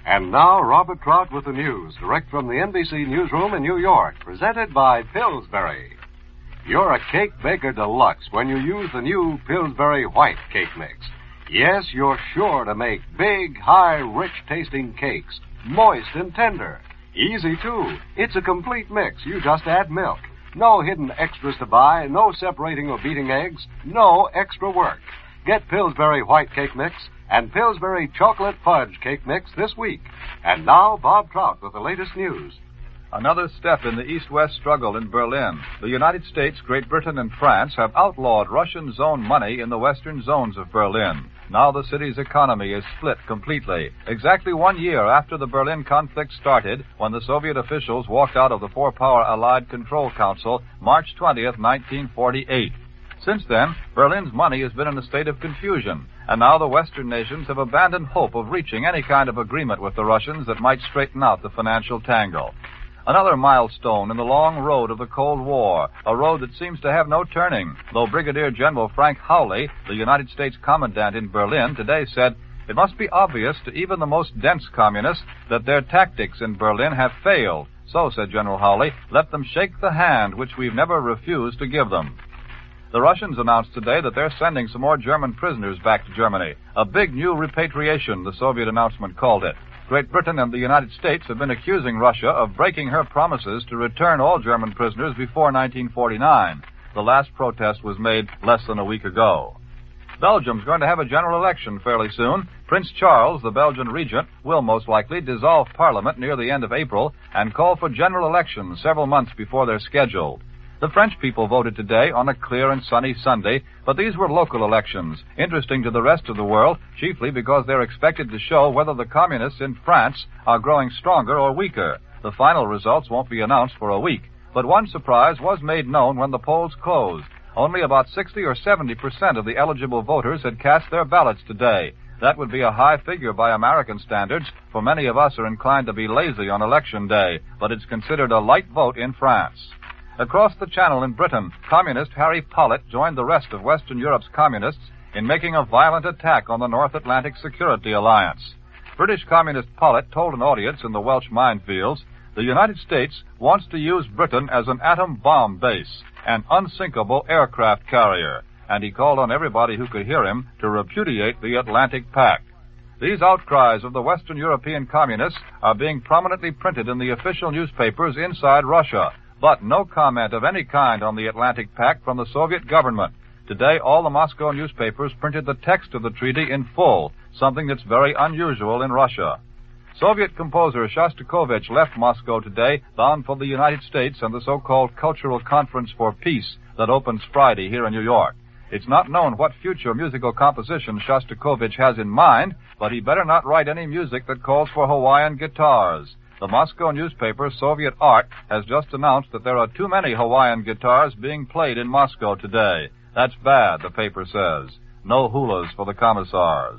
And now, Robert Trout with the news, direct from the NBC newsroom in New York, presented by Pillsbury. You're a cake baker deluxe when you use the new Pillsbury White Cake Mix. Yes, you're sure to make big, high, rich-tasting cakes, moist and tender. Easy, too. It's a complete mix. You just add milk. No hidden extras to buy, no separating or beating eggs, no extra work. Get Pillsbury White Cake Mix and Pillsbury Chocolate Fudge Cake Mix this week. And now, Bob Trout with the latest news. Another step in the East-West struggle in Berlin. The United States, Great Britain, and France have outlawed Russian zone money in the western zones of Berlin. Now the city's economy is split completely. Exactly 1 year after the Berlin conflict started, when the Soviet officials walked out of the Four-Power Allied Control Council, March 20th, 1948. Since then, Berlin's money has been in a state of confusion, and now the Western nations have abandoned hope of reaching any kind of agreement with the Russians that might straighten out the financial tangle. Another milestone in the long road of the Cold War, a road that seems to have no turning, though Brigadier General Frank Howley, the United States Commandant in Berlin, today said, "It must be obvious to even the most dense communists that their tactics in Berlin have failed. So," said General Howley, "let them shake the hand which we've never refused to give them." The Russians announced today that they're sending some more German prisoners back to Germany. A big new repatriation, the Soviet announcement called it. Great Britain and the United States have been accusing Russia of breaking her promises to return all German prisoners before 1949. The last protest was made less than a week ago. Belgium's going to have a general election fairly soon. Prince Charles, the Belgian regent, will most likely dissolve Parliament near the end of April and call for general elections several months before they're scheduled. The French people voted today on a clear and sunny Sunday, but these were local elections, interesting to the rest of the world, chiefly because they're expected to show whether the communists in France are growing stronger or weaker. The final results won't be announced for a week, but one surprise was made known when the polls closed. Only about 60 or 70% of the eligible voters had cast their ballots today. That would be a high figure by American standards, for many of us are inclined to be lazy on election day, but it's considered a light vote in France. Across the Channel in Britain, communist Harry Pollitt joined the rest of Western Europe's communists in making a violent attack on the North Atlantic Security Alliance. British communist Pollitt told an audience in the Welsh minefields, "The United States wants to use Britain as an atom bomb base, an unsinkable aircraft carrier," and he called on everybody who could hear him to repudiate the Atlantic Pact. These outcries of the Western European communists are being prominently printed in the official newspapers inside Russia, but no comment of any kind on the Atlantic Pact from the Soviet government. Today, all the Moscow newspapers printed the text of the treaty in full, something that's very unusual in Russia. Soviet composer Shostakovich left Moscow today, bound for the United States and the so-called Cultural Conference for Peace that opens Friday here in New York. It's not known what future musical composition Shostakovich has in mind, but he better not write any music that calls for Hawaiian guitars. The Moscow newspaper Soviet Art has just announced that there are too many Hawaiian guitars being played in Moscow today. That's bad, the paper says. No hulas for the commissars.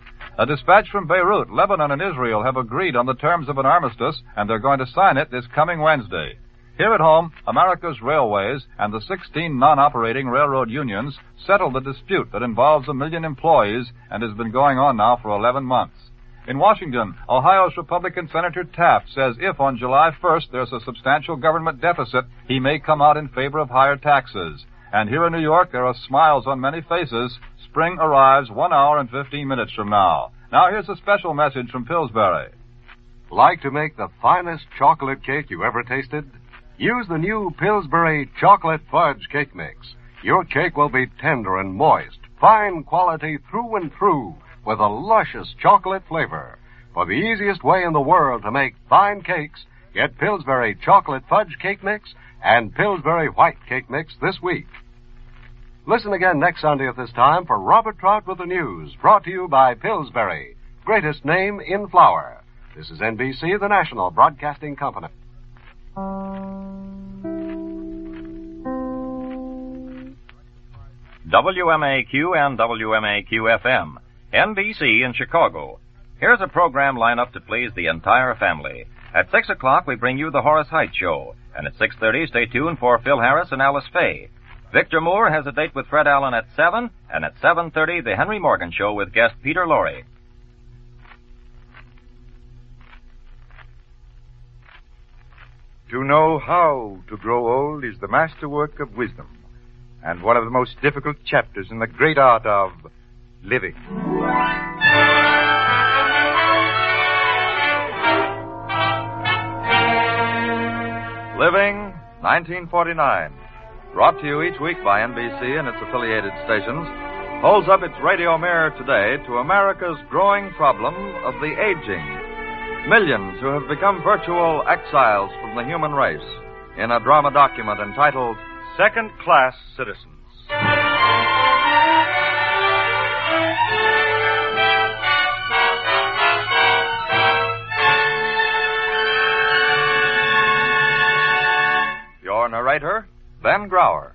A dispatch from Beirut, Lebanon and Israel have agreed on the terms of an armistice, and they're going to sign it this coming Wednesday. Here at home, America's railways and the 16 non-operating railroad unions settled the dispute that involves 1 million employees and has been going on now for 11 months. In Washington, Ohio's Republican Senator Taft says if on July 1st there's a substantial government deficit, he may come out in favor of higher taxes. And here in New York, there are smiles on many faces. Spring arrives 1 hour and 15 minutes from now. Now here's a special message from Pillsbury. Like to make the finest chocolate cake you ever tasted? Use the new Pillsbury Chocolate Fudge Cake Mix. Your cake will be tender and moist, fine quality through and through, with a luscious chocolate flavor. For the easiest way in the world to make fine cakes, get Pillsbury Chocolate Fudge Cake Mix and Pillsbury White Cake Mix this week. Listen again next Sunday at this time for Robert Trout with the news, brought to you by Pillsbury, greatest name in flour. This is NBC, the national broadcasting company. WMAQ and WMAQ-FM, NBC in Chicago. Here's a program lineup to please the entire family. At 6 o'clock, we bring you the Horace Heidt Show. And at 6:30, stay tuned for Phil Harris and Alice Faye. Victor Moore has a date with Fred Allen at 7, and at 7:30, the Henry Morgan Show with guest Peter Lorre. To know how to grow old is the masterwork of wisdom, and one of the most difficult chapters in the great art of living. Living, 1949. Brought to you each week by NBC and its affiliated stations, holds up its radio mirror today to America's growing problem of the aging. Millions who have become virtual exiles from the human race in a drama document entitled Second-Class Citizens. Your narrator, Ben Grauer.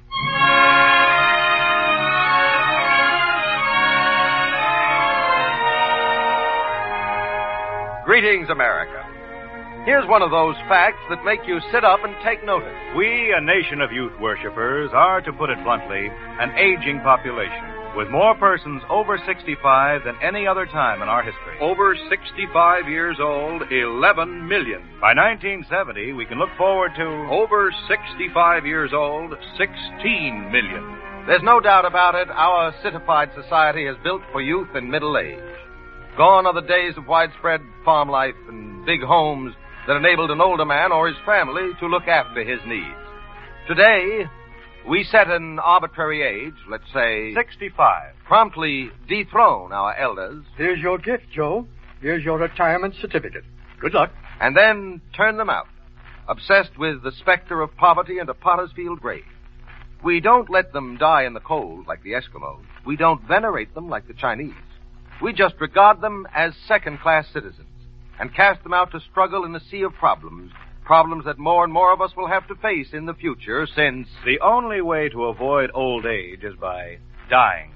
Greetings, America. Here's one of those facts that make you sit up and take notice. We, a nation of youth worshippers, are, to put it bluntly, an aging population, with more persons over 65 than any other time in our history. Over 65 years old, 11 million. By 1970, we can look forward to... Over 65 years old, 16 million. There's no doubt about it, our citified society is built for youth and middle age. Gone are the days of widespread farm life and big homes that enabled an older man or his family to look after his needs. Today, we set an arbitrary age, let's say 65. Promptly dethrone our elders. Here's your gift, Joe. Here's your retirement certificate. Good luck. And then turn them out, obsessed with the specter of poverty and a potter's field grave. We don't let them die in the cold like the Eskimos. We don't venerate them like the Chinese. We just regard them as second-class citizens and cast them out to struggle in a sea of problems that more and more of us will have to face in the future, since the only way to avoid old age is by dying.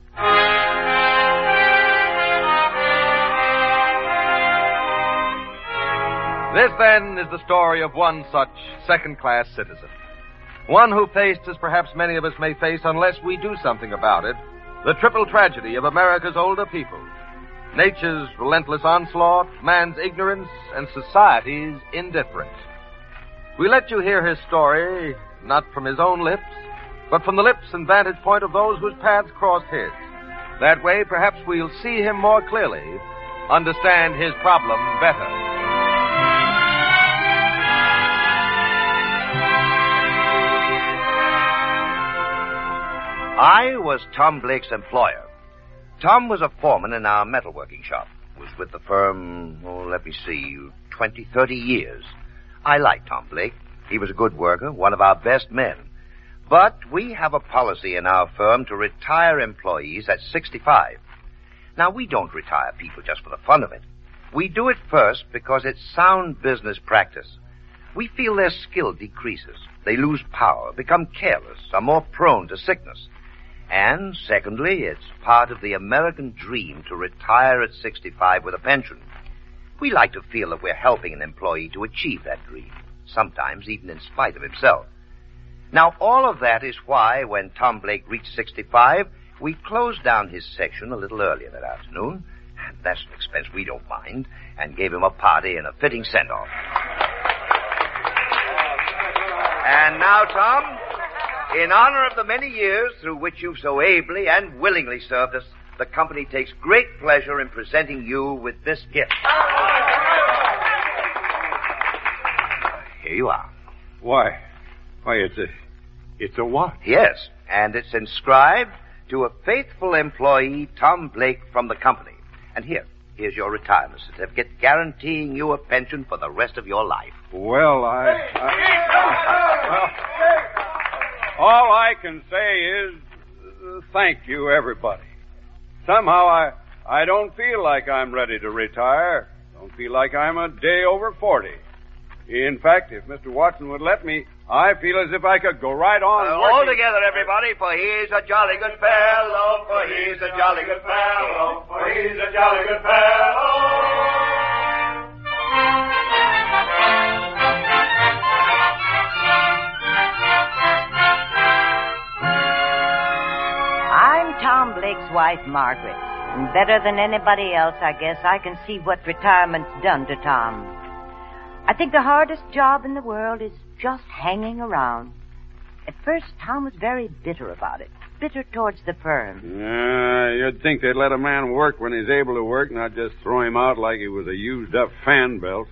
This, then, is the story of one such second-class citizen. One who faced, as perhaps many of us may face unless we do something about it, the triple tragedy of America's older people. Nature's relentless onslaught, man's ignorance, and society's indifference. We let you hear his story, not from his own lips, but from the lips and vantage point of those whose paths crossed his. That way, perhaps we'll see him more clearly, understand his problem better. I was Tom Blake's employer. Tom was a foreman in our metalworking shop. Was with the firm, 20, 30 years. I liked Tom Blake. He was a good worker, one of our best men. But we have a policy in our firm to retire employees at 65. Now, we don't retire people just for the fun of it. We do it first because it's sound business practice. We feel their skill decreases. They lose power, become careless, are more prone to sickness. And, secondly, it's part of the American dream to retire at 65 with a pension. We like to feel that we're helping an employee to achieve that dream, sometimes even in spite of himself. Now, all of that is why, when Tom Blake reached 65, we closed down his section a little earlier that afternoon. That's an expense we don't mind, and gave him a party and a fitting send-off. And now, Tom, in honor of the many years through which you've so ably and willingly served us, the company takes great pleasure in presenting you with this gift. Here you are. Why, it's a what? Yes, and it's inscribed to a faithful employee, Tom Blake, from the company. And here's your retirement certificate guaranteeing you a pension for the rest of your life. Well, all I can say is thank you, everybody. Somehow I don't feel like I'm ready to retire. Don't feel like I'm a day over 40. In fact, if Mr. Watson would let me, I feel as if I could go right on working. All together, everybody, for he's a jolly good fellow, for he's a jolly good fellow, for he's a jolly good fellow. I'm Tom Blake's wife, Margaret. And better than anybody else, I guess, I can see what retirement's done to Tom. I think the hardest job in the world is just hanging around. At first, Tom was very bitter about it. Bitter towards the firm. You'd think they'd let a man work when he's able to work, not just throw him out like he was a used-up fan belt.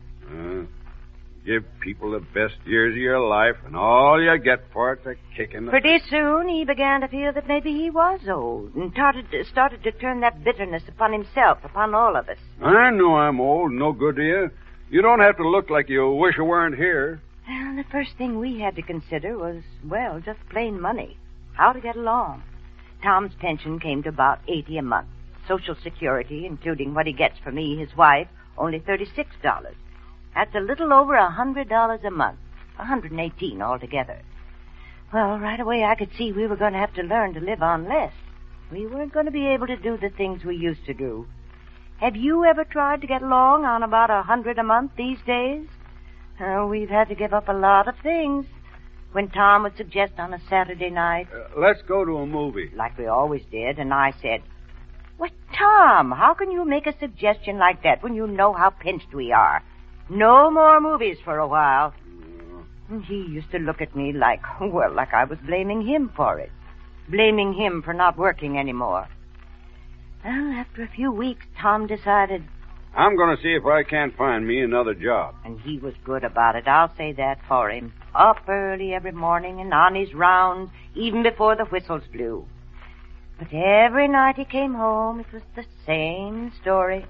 Give people the best years of your life, and all you get for it's a kick in the... Pretty soon, he began to feel that maybe he was old, and started to turn that bitterness upon himself, upon all of us. I know I'm old, no good to you. You don't have to look like you wish you weren't here. Well, the first thing we had to consider was, well, just plain money. How to get along. Tom's pension came to about $80 a month. Social Security, including what he gets from me, his wife, only $36. That's a little over $100 a month. $118 altogether. Well, right away I could see we were going to have to learn to live on less. We weren't going to be able to do the things we used to do. Have you ever tried to get along on about $100 a month these days? We've had to give up a lot of things. When Tom would suggest on a Saturday night... let's go to a movie. Like we always did, and I said, "What, Tom, how can you make a suggestion like that when you know how pinched we are? No more movies for a while." And he used to look at me like I was blaming him for it. Blaming him for not working anymore. Well, after a few weeks, Tom decided... I'm going to see if I can't find me another job. And he was good about it, I'll say that for him. Up early every morning and on his rounds, even before the whistles blew. But every night he came home, it was the same story.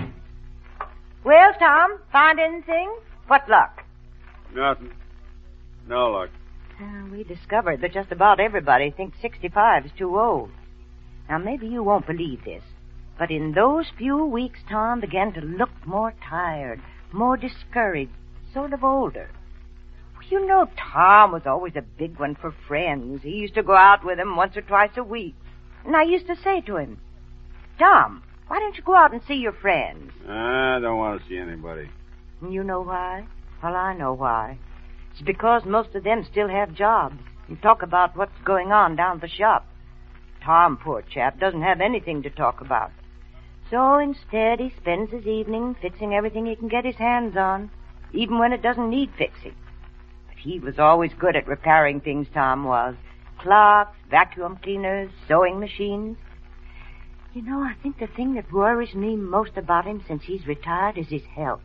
"Well, Tom, find anything? What luck?" Nothing. No luck. We discovered that just about everybody thinks 65 is too old. Now, maybe you won't believe this, but in those few weeks, Tom began to look more tired, more discouraged, sort of older. You know, Tom was always a big one for friends. He used to go out with them once or twice a week. And I used to say to him, "Tom, why don't you go out and see your friends?" I don't want to see anybody. You know why? Well, I know why. It's because most of them still have jobs and talk about what's going on down at the shop. Tom, poor chap, doesn't have anything to talk about. So instead, he spends his evening fixing everything he can get his hands on, even when it doesn't need fixing. But he was always good at repairing things, Tom was. Clocks, vacuum cleaners, sewing machines. You know, I think the thing that worries me most about him since he's retired is his health.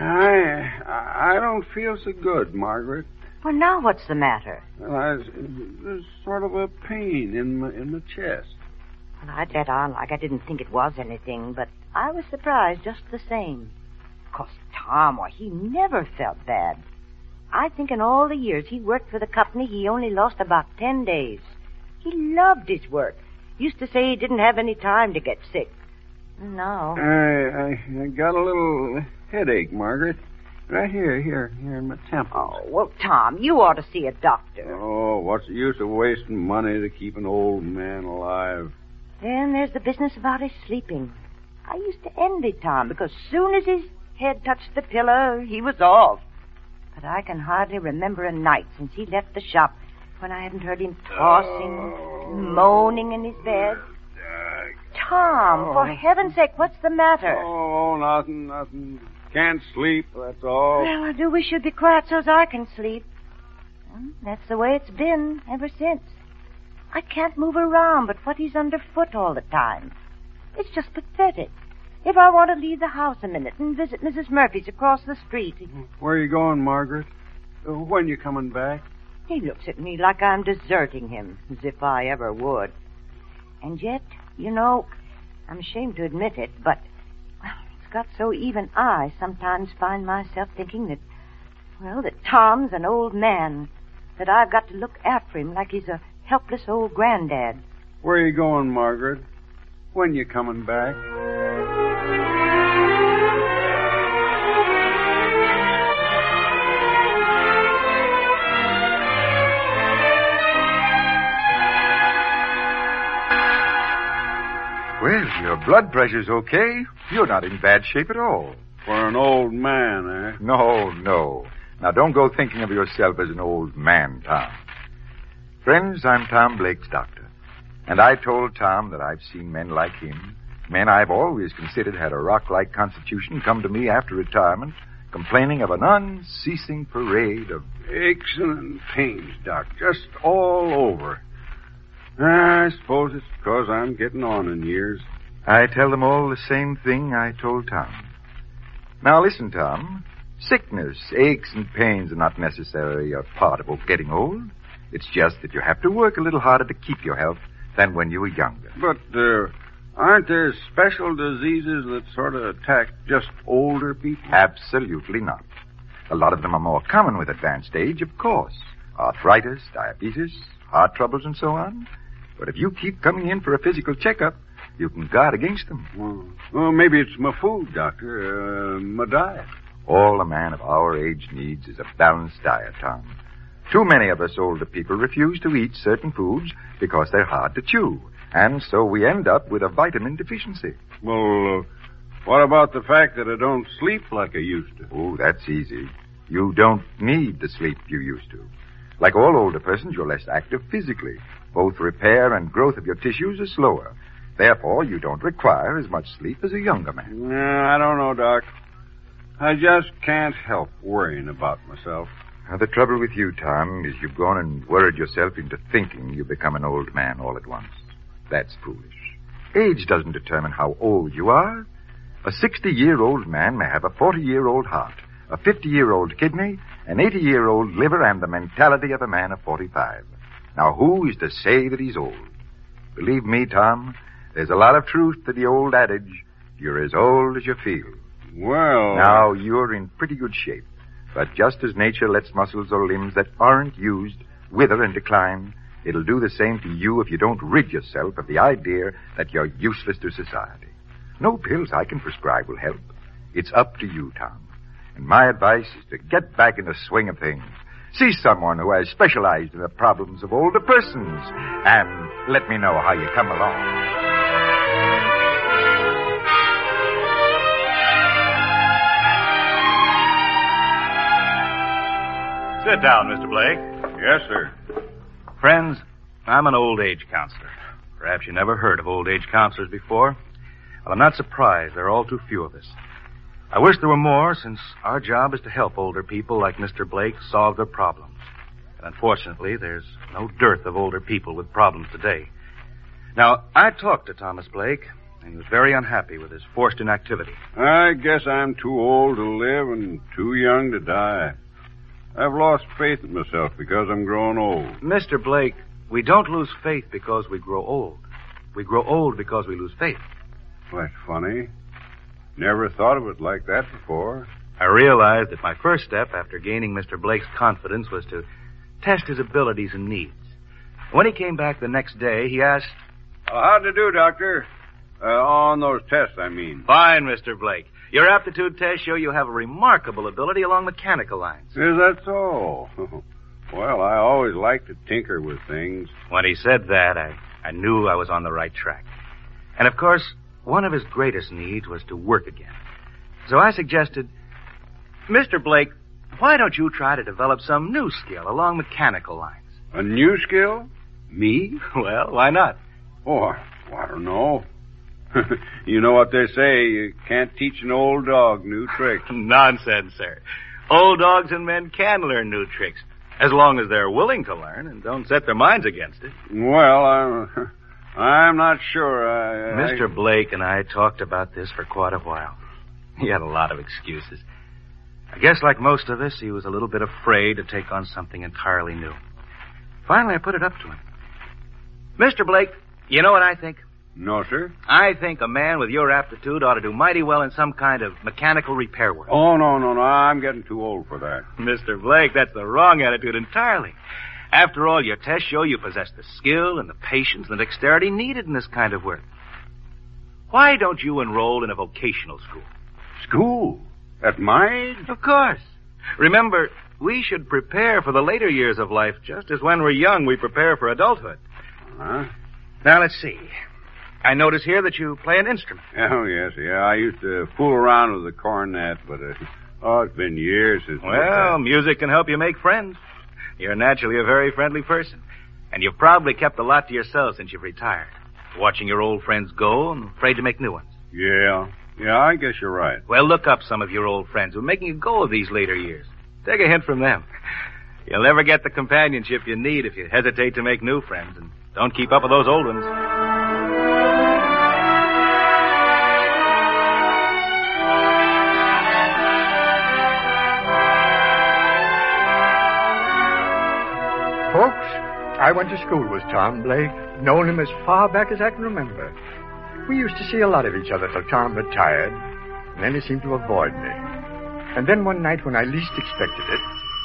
I don't feel so good, Margaret. Well, now what's the matter? Well, there's sort of a pain in my chest. Well, I'd let on like I didn't think it was anything, but I was surprised just the same. Of course, Tom, why, he never felt bad. I think in all the years he worked for the company, he only lost about 10 days. He loved his work. Used to say he didn't have any time to get sick. No. I got a little headache, Margaret. Right here in my temple. Oh, well, Tom, you ought to see a doctor. Oh, what's the use of wasting money to keep an old man alive? Then there's the business about his sleeping. I used to envy Tom because soon as his head touched the pillow, he was off. But I can hardly remember a night since he left the shop when I haven't heard him tossing, moaning in his bed. Tom, for heaven's sake, what's the matter? Oh, nothing. Can't sleep, that's all. Well, I do wish you'd be quiet so as I can sleep. Well, that's the way it's been ever since. I can't move around but what he's underfoot all the time. It's just pathetic. If I want to leave the house a minute and visit Mrs. Murphy's across the street... Where are you going, Margaret? When you coming back? He looks at me like I'm deserting him, as if I ever would. And yet, you know, I'm ashamed to admit it, but... well, it's got so even I sometimes find myself thinking that... well, that Tom's an old man. That I've got to look after him like he's a helpless old granddad. Where are you going, Margaret? When you coming back? Well, your blood pressure's okay. You're not in bad shape at all. For an old man, eh? No. Now, don't go thinking of yourself as an old man, Tom. Friends, I'm Tom Blake's doctor. And I told Tom that I've seen men like him, men I've always considered had a rock-like constitution, come to me after retirement, complaining of an unceasing parade of... Aches and pains, Doc, just all over. I suppose it's because I'm getting on in years. I tell them all the same thing I told Tom. Now listen, Tom. Sickness, aches, and pains are not necessarily a part of getting old. It's just that you have to work a little harder to keep your health than when you were younger. But, aren't there special diseases that sort of attack just older people? Absolutely not. A lot of them are more common with advanced age, of course. Arthritis, diabetes, heart troubles, and so on. But if you keep coming in for a physical checkup, you can guard against them. Well, maybe it's my food, Doctor, my diet. All a man of our age needs is a balanced diet, Tom. Too many of us older people refuse to eat certain foods because they're hard to chew. And so we end up with a vitamin deficiency. Well, what about the fact that I don't sleep like I used to? Oh, that's easy. You don't need the sleep you used to. Like all older persons, you're less active physically. Both repair and growth of your tissues are slower. Therefore, you don't require as much sleep as a younger man. I don't know, Doc. I just can't help worrying about myself. Now, the trouble with you, Tom, is you've gone and worried yourself into thinking you become an old man all at once. That's foolish. Age doesn't determine how old you are. A 60-year-old man may have a 40-year-old heart, a 50-year-old kidney, an 80-year-old liver, and the mentality of a man of 45. Now, who is to say that he's old? Believe me, Tom, there's a lot of truth to the old adage, you're as old as you feel. Well... Now, you're in pretty good shape. But just as nature lets muscles or limbs that aren't used wither and decline, it'll do the same to you if you don't rid yourself of the idea that you're useless to society. No pills I can prescribe will help. It's up to you, Tom. And my advice is to get back in the swing of things. See someone who has specialized in the problems of older persons. And let me know how you come along. Sit down, Mr. Blake. Yes, sir. Friends, I'm an old age counselor. Perhaps you never heard of old age counselors before. Well, I'm not surprised. There are all too few of us. I wish there were more, since our job is to help older people like Mr. Blake solve their problems. And unfortunately, there's no dearth of older people with problems today. Now, I talked to Thomas Blake, and he was very unhappy with his forced inactivity. I guess I'm too old to live and too young to die. I've lost faith in myself because I'm growing old. Mr. Blake, we don't lose faith because we grow old. We grow old because we lose faith. That's funny. Never thought of it like that before. I realized that my first step after gaining Mr. Blake's confidence was to test his abilities and needs. When he came back the next day, he asked... How'd you do, Doctor? On those tests, I mean. Fine, Mr. Blake. Your aptitude tests show you have a remarkable ability along mechanical lines. Is that so? Well, I always like to tinker with things. When he said that, I knew I was on the right track. And, of course, one of his greatest needs was to work again. So I suggested, Mr. Blake, why don't you try to develop some new skill along mechanical lines? A new skill? Me? Well, why not? Oh, I don't know. You know what they say, you can't teach an old dog new tricks. Nonsense, sir. Old dogs and men can learn new tricks, as long as they're willing to learn and don't set their minds against it. Well, I'm not sure. Mr. Blake and I talked about this for quite a while. He had a lot of excuses. I guess like most of us, he was a little bit afraid to take on something entirely new. Finally, I put it up to him. Mr. Blake, you know what I think? No, sir. I think a man with your aptitude ought to do mighty well in some kind of mechanical repair work. Oh, no. I'm getting too old for that. Mr. Blake, that's the wrong attitude entirely. After all, your tests show you possess the skill and the patience and the dexterity needed in this kind of work. Why don't you enroll in a vocational school? School? At my age? Of course. Remember, we should prepare for the later years of life just as when we're young we prepare for adulthood. Huh? Now, let's see. I notice here that you play an instrument. Oh, yes. Yeah, I used to fool around with the cornet, but, it's been years since... Well, music can help you make friends. You're naturally a very friendly person. And you've probably kept a lot to yourself since you've retired. Watching your old friends go and afraid to make new ones. Yeah. Yeah, I guess you're right. Well, look up some of your old friends who are making a go of these later years. Take a hint from them. You'll never get the companionship you need if you hesitate to make new friends and don't keep up with those old ones. Folks, I went to school with Tom Blake, known him as far back as I can remember. We used to see a lot of each other till Tom retired, and then he seemed to avoid me. And then one night when I least expected it...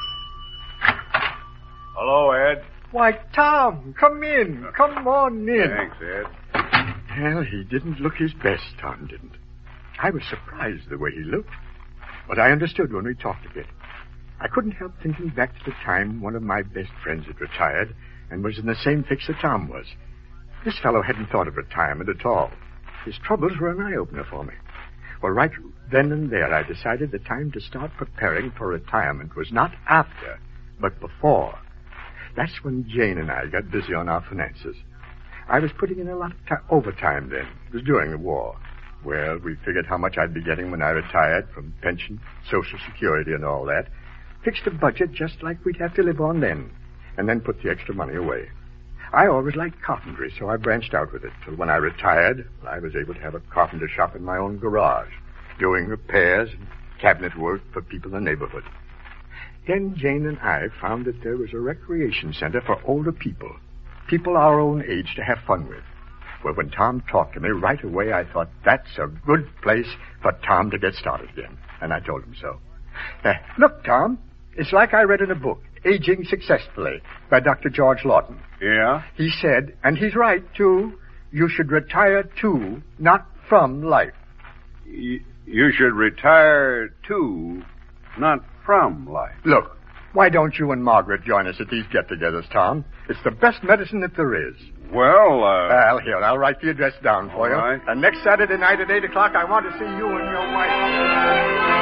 Hello, Ed. Why, Tom, come in. Come on in. Thanks, Ed. Well, he didn't look his best, Tom didn't. I was surprised the way he looked, but I understood when we talked a bit. I couldn't help thinking back to the time one of my best friends had retired and was in the same fix that Tom was. This fellow hadn't thought of retirement at all. His troubles were an eye-opener for me. Well, right then and there, I decided the time to start preparing for retirement was not after, but before. That's when Jane and I got busy on our finances. I was putting in a lot of overtime then. It was during the war. Well, we figured how much I'd be getting when I retired from pension, Social Security, and all that. Fixed a budget just like we'd have to live on then, and then put the extra money away. I always liked carpentry, so I branched out with it, till when I retired, I was able to have a carpenter shop in my own garage, doing repairs and cabinet work for people in the neighborhood. Then Jane and I found that there was a recreation center for older people our own age to have fun with. Well, when Tom talked to me right away, I thought, that's a good place for Tom to get started again, and I told him so. Look, Tom, it's like I read in a book, Aging Successfully, by Dr. George Lawton. Yeah? He said, and he's right, too, you should retire to, not from life. You should retire to, not from life. Look, why don't you and Margaret join us at these get-togethers, Tom? It's the best medicine that there is. Well, here, I'll write the address down for you. Right. And next Saturday night at 8 o'clock, I want to see you and your wife.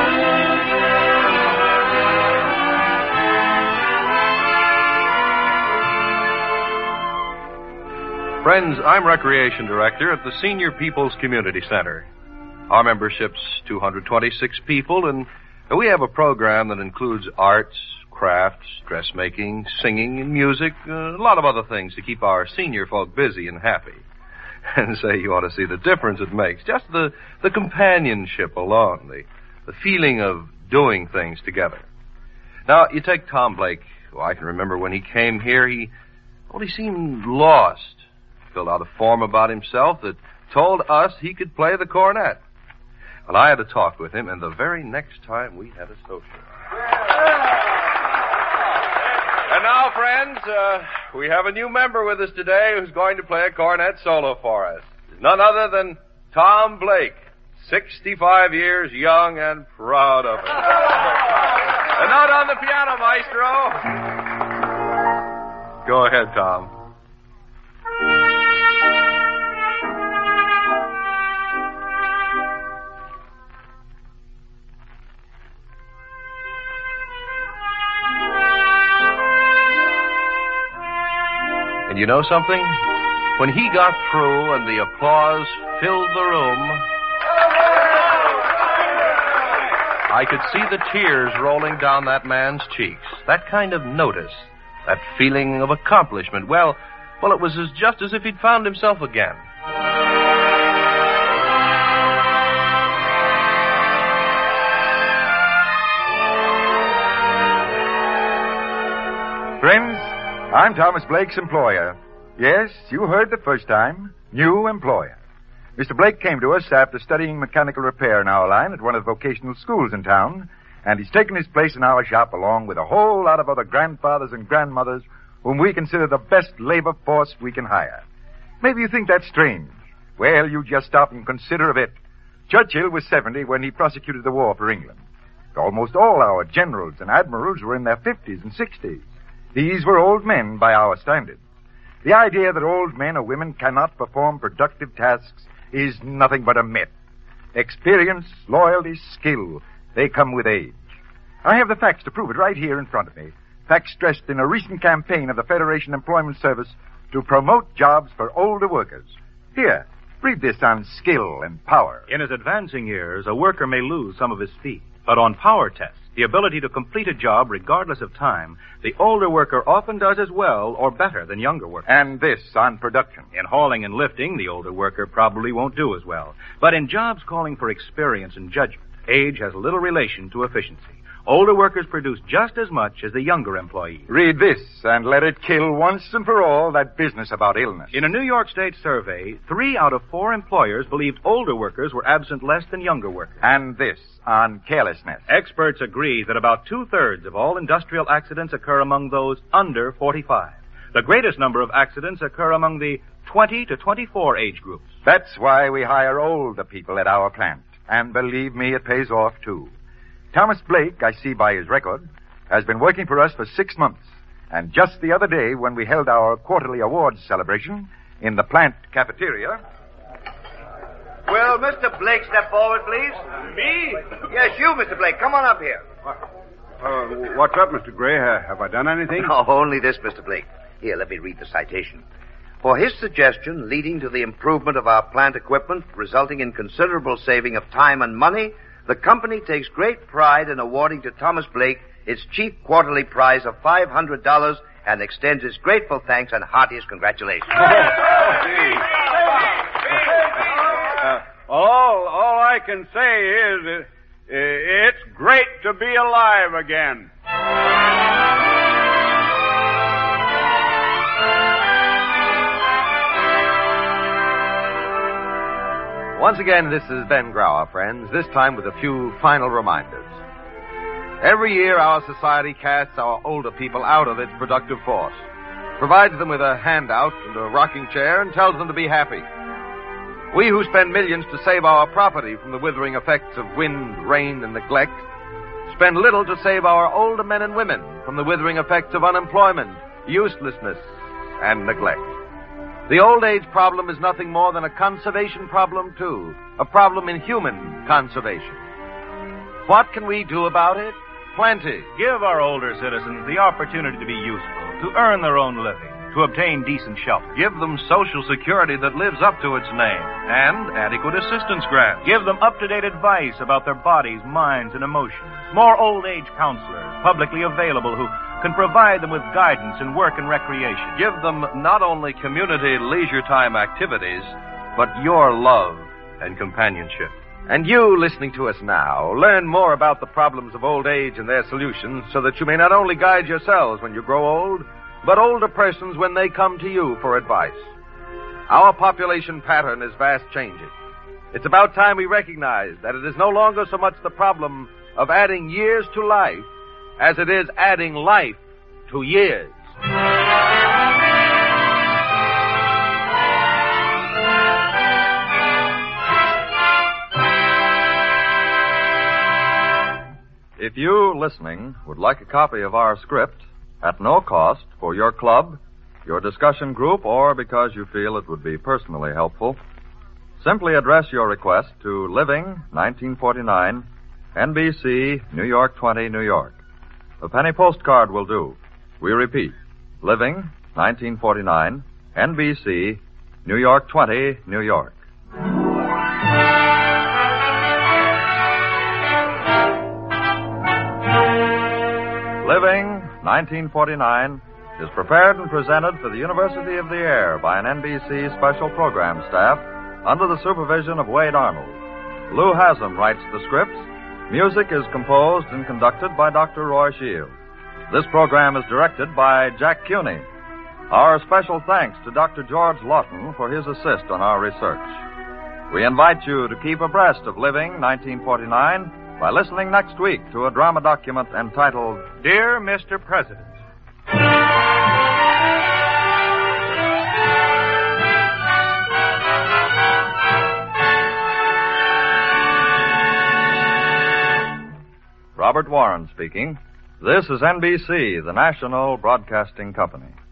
Friends, I'm Recreation Director at the Senior People's Community Center. Our membership's 226 people, and we have a program that includes arts, crafts, dressmaking, singing, and music, a lot of other things to keep our senior folk busy and happy. And say, you ought to see the difference it makes. Just the companionship alone, the feeling of doing things together. Now, you take Tom Blake. Well, I can remember when he came here, he seemed lost. Filled out a form about himself that told us he could play the cornet. Well, I had to talk with him, and the very next time we had a social. And now, friends, we have a new member with us today who's going to play a cornet solo for us. None other than Tom Blake, 65 years young and proud of it. A note on the piano, maestro. Go ahead, Tom. And you know something? When he got through and the applause filled the room, I could see the tears rolling down that man's cheeks. That kind of notice, that feeling of accomplishment. Well, it was just as if he'd found himself again. Friends, I'm Thomas Blake's employer. Yes, you heard the first time. New employer. Mr. Blake came to us after studying mechanical repair in our line at one of the vocational schools in town, and he's taken his place in our shop along with a whole lot of other grandfathers and grandmothers whom we consider the best labor force we can hire. Maybe you think that's strange. Well, you just stop and consider a bit. Churchill was 70 when he prosecuted the war for England. Almost all our generals and admirals were in their 50s and 60s. These were old men by our standards. The idea that old men or women cannot perform productive tasks is nothing but a myth. Experience, loyalty, skill, they come with age. I have the facts to prove it right here in front of me. Facts stressed in a recent campaign of the Federation Employment Service to promote jobs for older workers. Here, Read this on skill and power. In his advancing years, a worker may lose some of his speed. But on power tests, the ability to complete a job regardless of time, the older worker often does as well or better than younger workers. And this on production. In hauling and lifting, the older worker probably won't do as well. But in jobs calling for experience and judgment, age has little relation to efficiency. Older workers produce just as much as the younger employees. Read this and let it kill once and for all that business about illness. In a New York State survey, 3 out of 4 employers believed older workers were absent less than younger workers. And this on carelessness. Experts agree that about 2/3 of all industrial accidents occur among those under 45. The greatest number of accidents occur among the 20 to 24 age groups. That's why we hire older people at our plant. And believe me, it pays off, too. Thomas Blake, I see by his record, has been working for us for 6 months. And just the other day, when we held our quarterly awards celebration in the plant cafeteria... Will Mr. Blake step forward, please? Me? Yes, you, Mr. Blake. Come on up here. What's up, Mr. Gray? Have I done anything? No, only this, Mr. Blake. Here, let me read the citation. For his suggestion leading to the improvement of our plant equipment, resulting in considerable saving of time and money, the company takes great pride in awarding to Thomas Blake its chief quarterly prize of $500 and extends its grateful thanks and heartiest congratulations. All I can say is it's great to be alive again. Once again, this is Ben Grauer, friends, this time with a few final reminders. Every year, our society casts our older people out of its productive force, provides them with a handout and a rocking chair, and tells them to be happy. We who spend millions to save our property from the withering effects of wind, rain, and neglect spend little to save our older men and women from the withering effects of unemployment, uselessness, and neglect. The old age problem is nothing more than a conservation problem, too. A problem in human conservation. What can we do about it? Plenty. Give our older citizens the opportunity to be useful, to earn their own living, to obtain decent shelter. Give them Social Security that lives up to its name, and adequate assistance grants. Give them up-to-date advice about their bodies, minds, and emotions. More old age counselors, publicly available, who can provide them with guidance in work and recreation. Give them not only community leisure time activities, but your love and companionship. And you, listening to us now, learn more about the problems of old age and their solutions so that you may not only guide yourselves when you grow old, but older persons when they come to you for advice. Our population pattern is fast changing. It's about time we recognize that it is no longer so much the problem of adding years to life as it is adding life to years. If you, listening, would like a copy of our script at no cost for your club, your discussion group, or because you feel it would be personally helpful, simply address your request to Living, 1949, NBC, New York 20, New York. A penny postcard will do. We repeat, Living, 1949, NBC, New York 20, New York. Living, 1949, is prepared and presented for the University of the Air by an NBC special program staff under the supervision of Wade Arnold. Lou Haslam writes the scripts. Music is composed and conducted by Dr. Roy Shields. This program is directed by Jack Cuney. Our special thanks to Dr. George Lawton for his assist on our research. We invite you to keep abreast of Living, 1949, by listening next week to a drama document entitled Dear Mr. President. Robert Warren speaking. This is NBC, the National Broadcasting Company.